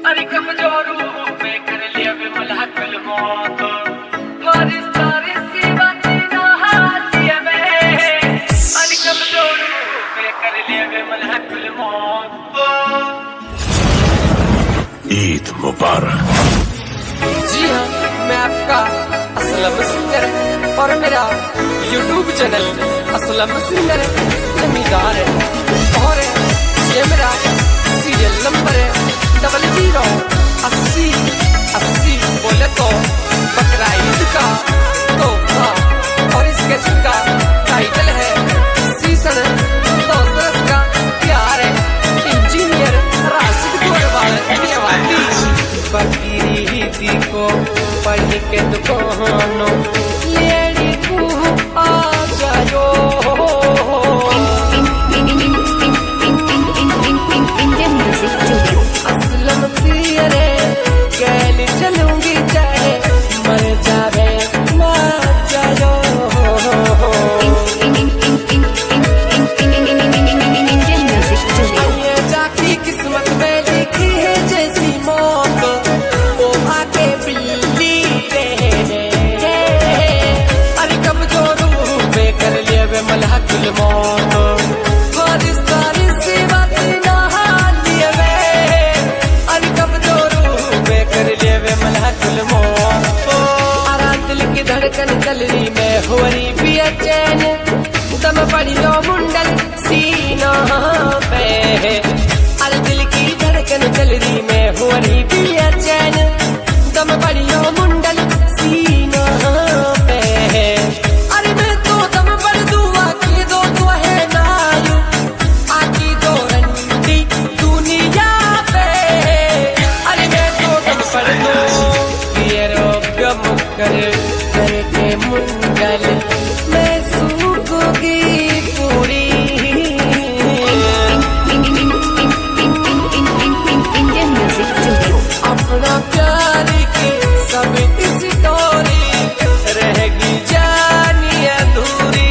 अरे कमजोरू पे कर लिया विमला कुल मौत फरिश्ता रिसीवा तीना हाथिया में अरे कमजोरू पे कर लिया विमला कुल मौत। ईद मुबारक। जी हाँ, मैं आपका असलम सिंगर और मेरा YouTube channel Aslam singer Zamindar है और ये मेरा सीरियल नंबर है 008080। बोले तो बकरा ईद का तोहफा और इस गीत का टाइटल है सीजन 2 का प्यार है। इंजीनियर राशिद गोरवाल धन्यवादी। बकरी को पढ़ के दुकानों लेडी को आ जाओ असलम पियरे कैली चलूंगी चाहे मर जावे मर जाओ। ये जाती किस्मत में लिखी है जैसी मौत वो आके बिल्ली रहने। अरे कमजोरू पे कर लिए वे मलहकुल मौत फरिश्तारी सेवा तीना हालिया में। अरे कमजोरू पे कर लिए वे मलहकुल मौत। आरा दिल की धड़कन गलरी में हो रही पिया चैन दम पड़ियो मुंडल सीना पे। अरे दिल की धड़कन गलरी में हो रही पिया चैन दम पड़ियो मुंडल सीना पे। अरे मैं तो दम पर दुआ की दो दुआ है नायु आकी दो रंडी दुनिया पे। अरे मैं तो दम पर दो ये रोग मुकर करके मुंडल मैं सूखूंगी पूरी। अपना प्यार की सब स्टोरी रहेगी जानी अधूरी।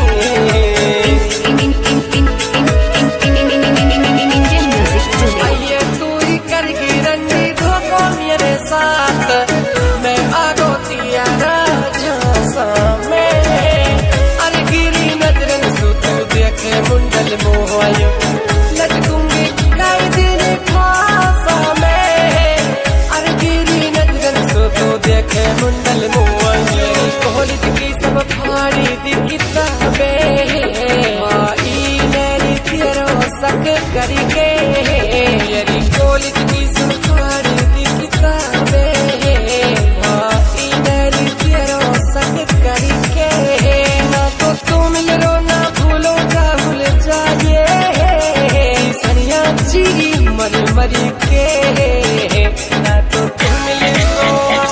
आइए तू ही करगी रंगी धोखो मेरे साथ मैं आगो तियारा झांसा में। अरे गिरी नजरन सुतू देखे मुंडल मोहायो लटकूंगी कई दिन खासा में। अरे गिरी नजरन सुतू देखे मुंडल मोहायो कोहली की सब फाड़ी दी किताबें आई मेरी तेरो सक करके। यरी कोहली की सब फाड़ी दी किताबें आई मेरी तेरो सक करके। ना तो तुम मिलो ना भूलो जा भूल जाइए सनिया जी मर मर के। ना तो तुम मिलो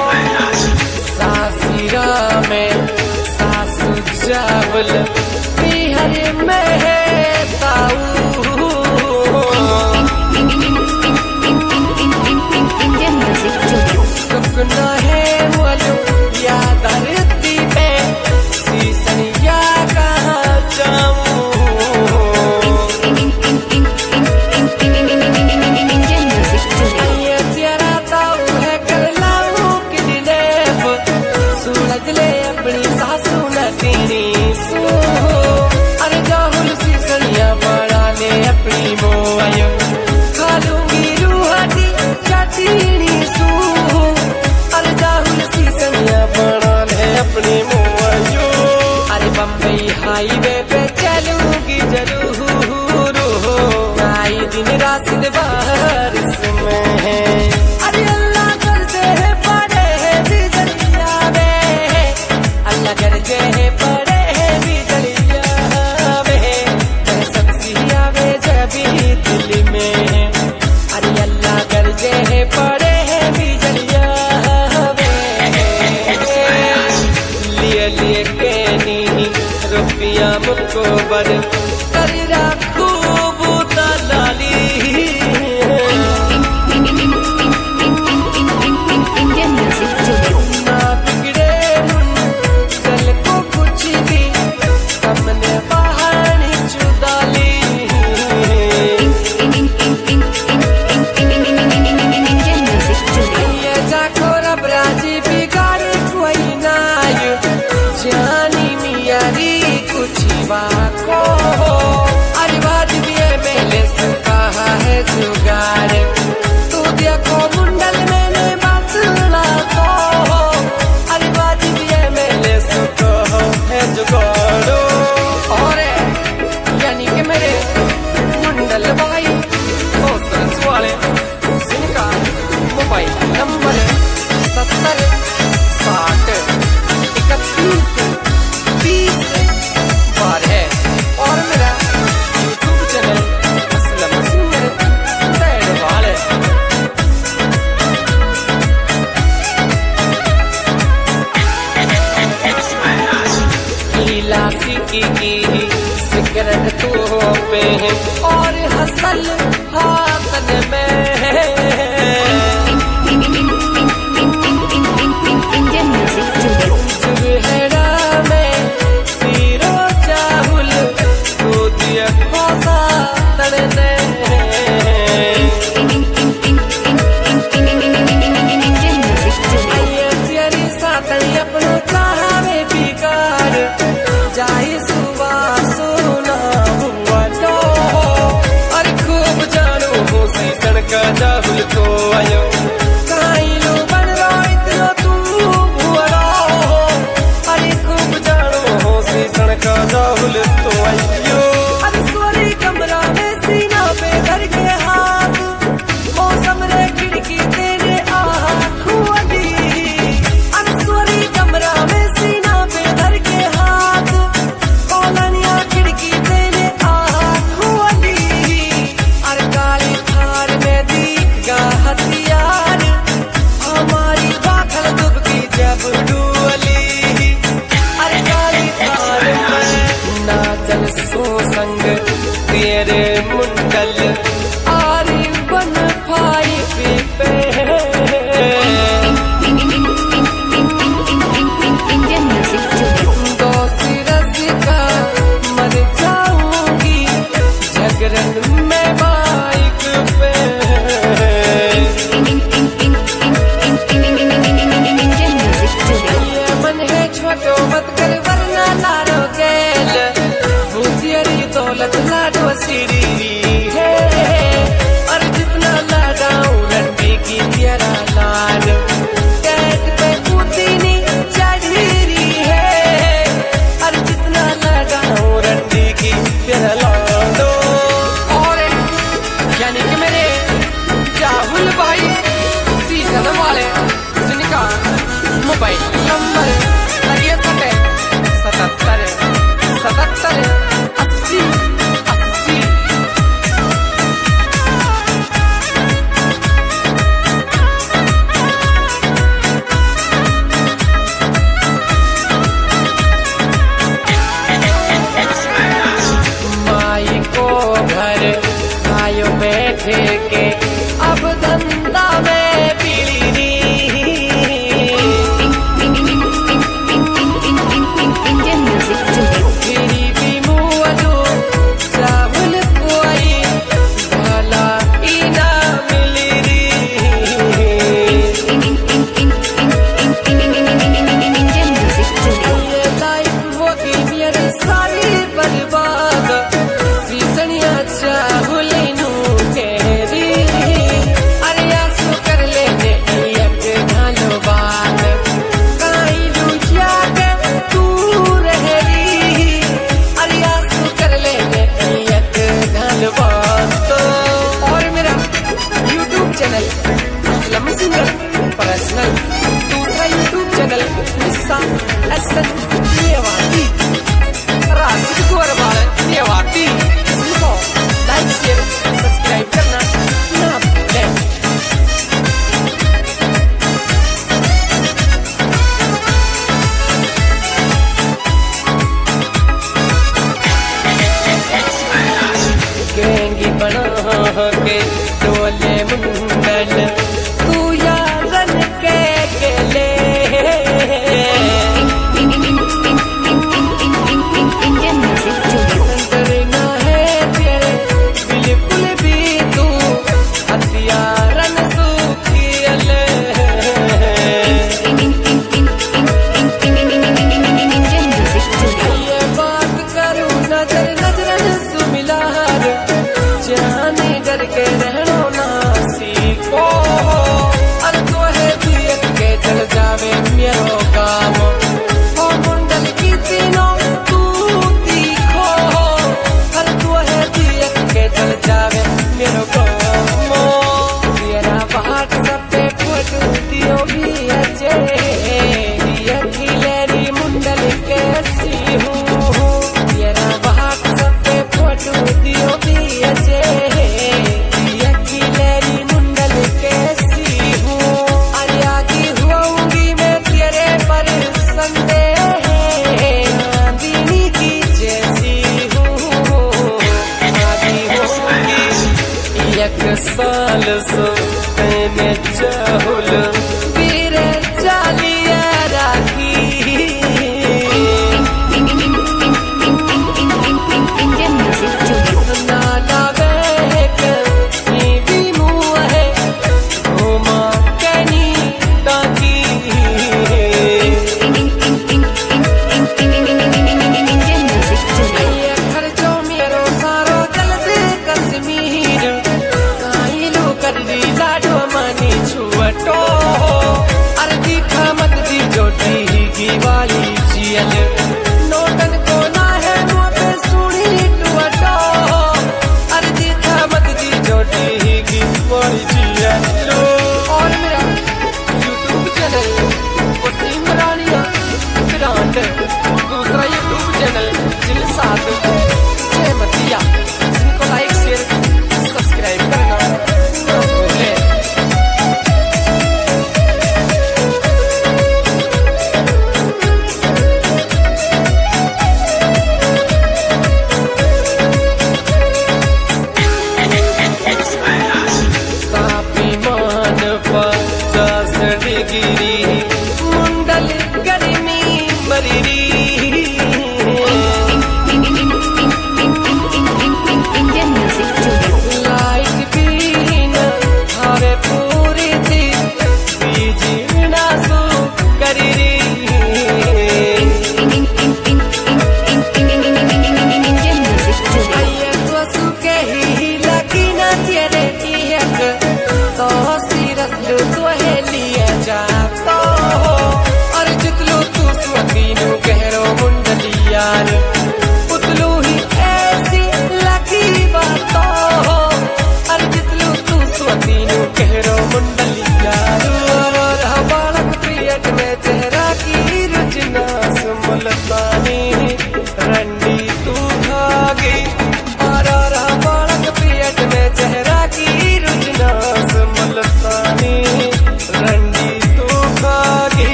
सासिरा में सासु जावल बिहार में है ताऊ। चाहुल भाई सीजन वाले जिनका मोबाइल नंबर 77 77 80 80। माई को घर आयो बैठे के अब धंधा में पीड़ी Indian music today. गरीबी मुआदो चावल कोई भला इना मिली री। Indian music today. ये लाइफ होगी मेरी सारी बर्बाद सीजनिया चाहुल नू कहरी। अरे आंसू कर लेने एक घालो बात काई लुझिया के तू रहरी। अरे आंसू कर लेने एक घालो बात। और मेरा YouTube channel Aslam singer personal, दूसरा YouTube चैनल निस्सा एसन नेवाती राशिद गोरवाल नेवाती। इसको लाइक शेयर सब्सक्राइब करना ना भूलें। गैंगी बना के डोले मुंडल तू यारन के गेले। Indian music today. डरना है तेरे बिल्कुल भी तू हथियारन सूखियल। Indian music today. ये बात करूं नजर नजरन सुमिलार जाने डर के रहनो ना सीखो। अरे तो है देख के चल जावे मेरो काम ओ मुंडल की तीनों तू तीखो। अरे तो है देख के चल जावे मेरो काम तेरा बाट सब पे फोटो दियो भी अजे। ये खिलेरी मुंडल कैसी हूँ तेरा बाट सब पे फोटो दियो भी अजे। ये खिलेरी मुंडल कैसी हूँ अरे आगे हुआऊंगी मैं तेरे पर संदेह चांदनी की जैसी हूँ आगे होगी एक साल सो मैंने चाहुल वीर चालिया राखी। Indian music today. नाला बहक भी मुँह है घुमा कैनी ताकी। Indian music today. ये खर्चो मेरो सारो जल्दी कश्मीर काई लो कर दी लाडो मानी छुअटो। अरे दिखा मत दी जोटी की वाली जियल नोटन को ना है मुँह पे सुनी टुअटो। अरे दिखा मत दी जोटी की वाली जियल। और मेरा YouTube चैनल वसीम रानिया ब्रांड, दूसरा YouTube चैनल जिलसाद जयमतिया। जिनको लाइक शेयर सब्सक्राइब करना ना भूलें। तापी माँ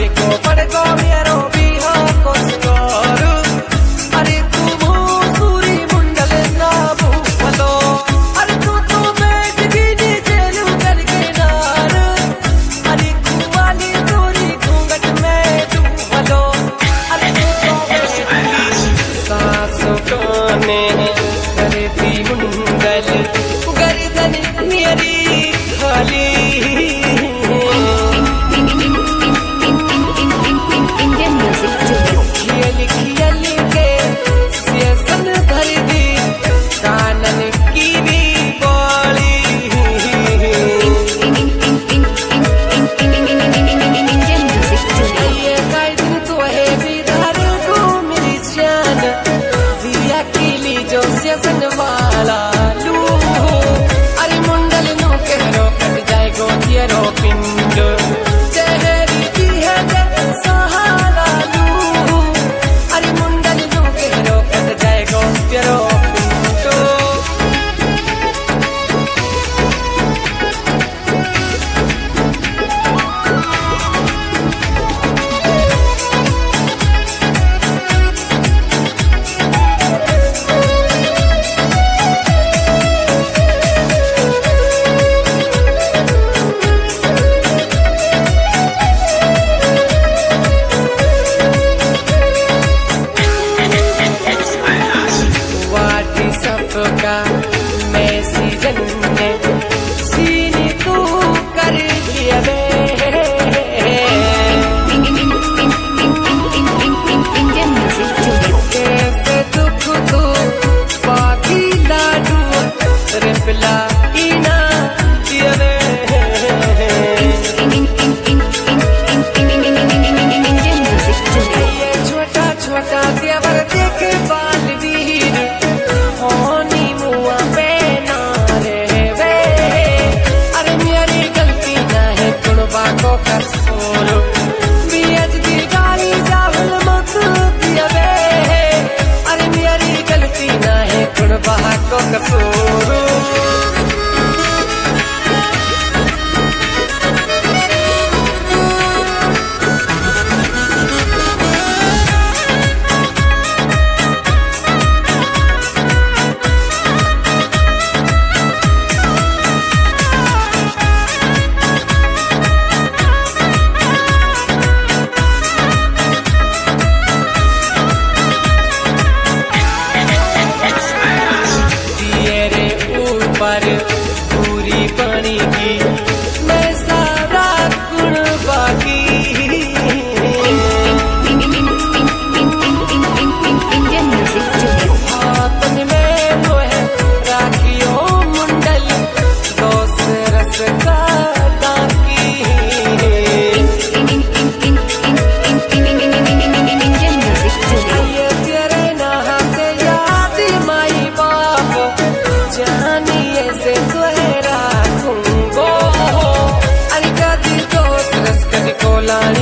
को पड़ को मेरो भी हो को स्कोर अरे तू सूरी मुंडल ना भूलो अरे तू बैठ गई जेलू करके नार अरे कुवाली तोरी घूंघट में डूबलो अरे सासों कोने करती मुंडल गर्दन मेरी खाली Indian Music Studio. खियल के सेसन भर दी कानन की भी बोली Indian Music Studio. ये दिन तो है विधार को मेरी जान दिया कीली जो सेसन वाला लू अरे मुंडल नो कहरो कट जाए गो तेरो पिंड जहरी की है सहारा लू अरे मुंडल नो कहरो कट जाए गो तेरो पिंड वाटी सबका मैं सीजन में सीनी तू कर लिया Indian Music Studio. कैसे दुख तू बाकी लाडू रिपला इना दिया Indian Music Studio. ये छोटा छोटा देवर देखे बाल वीर होनी मुआ पे ना रे वे अरे मेरी गलती ना है कुड़बा को कसूर बियज दी गाली जावल मत दिया वे अरे मेरी गलती ना है कुड़बा को कसूर तेरे ऊपर पूरी पानी की मैं सारा गुण बाकी Indian Music Studio. हाथन में वो है राखियो मुंडल दोस्त रस का दाकी Indian Music Studio. ये तेरे नहा से याद माई बाप जानिए से तुहे राखूंगो अरे कदी दोस्त रस कदी को लानी